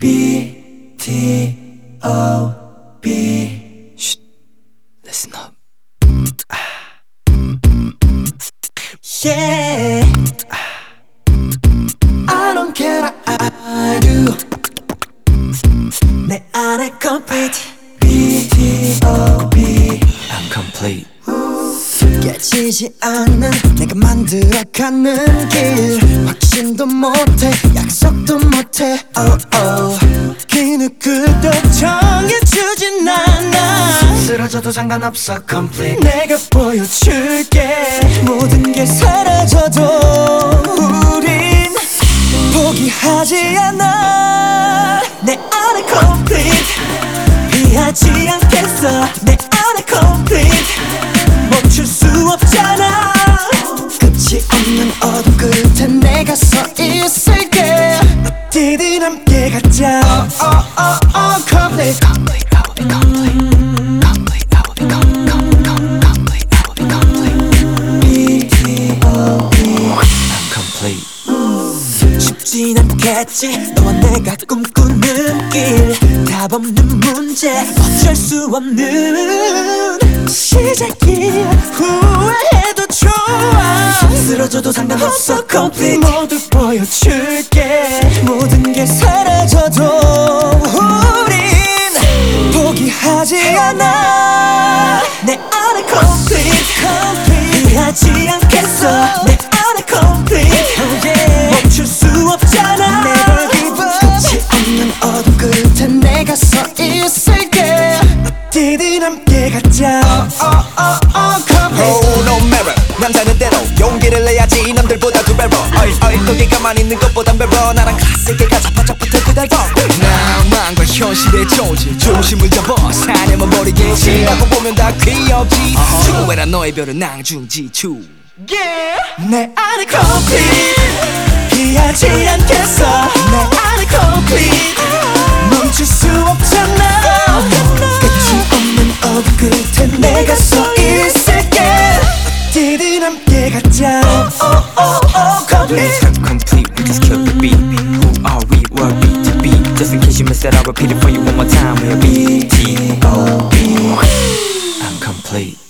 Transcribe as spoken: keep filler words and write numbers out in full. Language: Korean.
B T O B. Shh, listen up. Yeah, I don't care, I do. 내 안에 complete. B T O B. I'm complete. 깨지지 않는 내가 만들어가는 길, 확신도 못해 약속도 못해. oh, oh. 그 누구도 정해주진 않아. 쓰러져도 상관없어 complete. 내가 보여줄게. 모든 게 사라져도 우린 포기하지 않아. 내 안에 complete. 피하지 않겠어. 내 안에 complete. 멈출 수 없잖아. 끝이 없는 어둠 끝에 내가 서 있을게. 어디든 함께 가자. Oh, oh, oh, oh, complete. Complete, I will be complete. Complete, I will be com, com, com, complete, I will be complete. B T O B. I'm complete. 쉽진 않겠지. 너와 내가 꿈꾸는 길. 답 없는 문제, 어쩔 수 없는 시작이야. 후회해도 좋아. 쓰러져도 상관없어 complete. 모두 보여줄게. 모든 게 사라져도 우린 포기하지 않아. 내 안에 complete, complete. 피하지 않겠어. 내 안에 complete. oh, yeah. 멈출 수 없잖아. Never give up. 끝이 없는 어둠 끝에 내가 서 있을게. 어디든 함께 가자. oh, oh, oh, oh, complete. Oh, no matter. 남자는 때로 용기를 내야지. 남들보다 두 배로. 어이 어이 거기 가만히 있는 것보단 배로. 나랑 가슴에 가자 바짝붙어 그대로. 낭만과 현실의 조질 중심을 잡아 사념은 버리겠지. 라고 보면 다 귀엽지. 추구해라 너의 별은 낭중지추. Yeah. 내 안에 complete. 피하지 않겠어. 내 안에 complete. 멈출 수 없잖아. 끝이 없는 어둠 끝에 내가 서 있을게. 어디든 함께 가자. Oh, oh, oh, oh, complete. I'm complete, we just killed the beat. Who are we, what we to be? Just in case you missed it, I'll repeat it for you one more time. We're B T O B. I'm complete.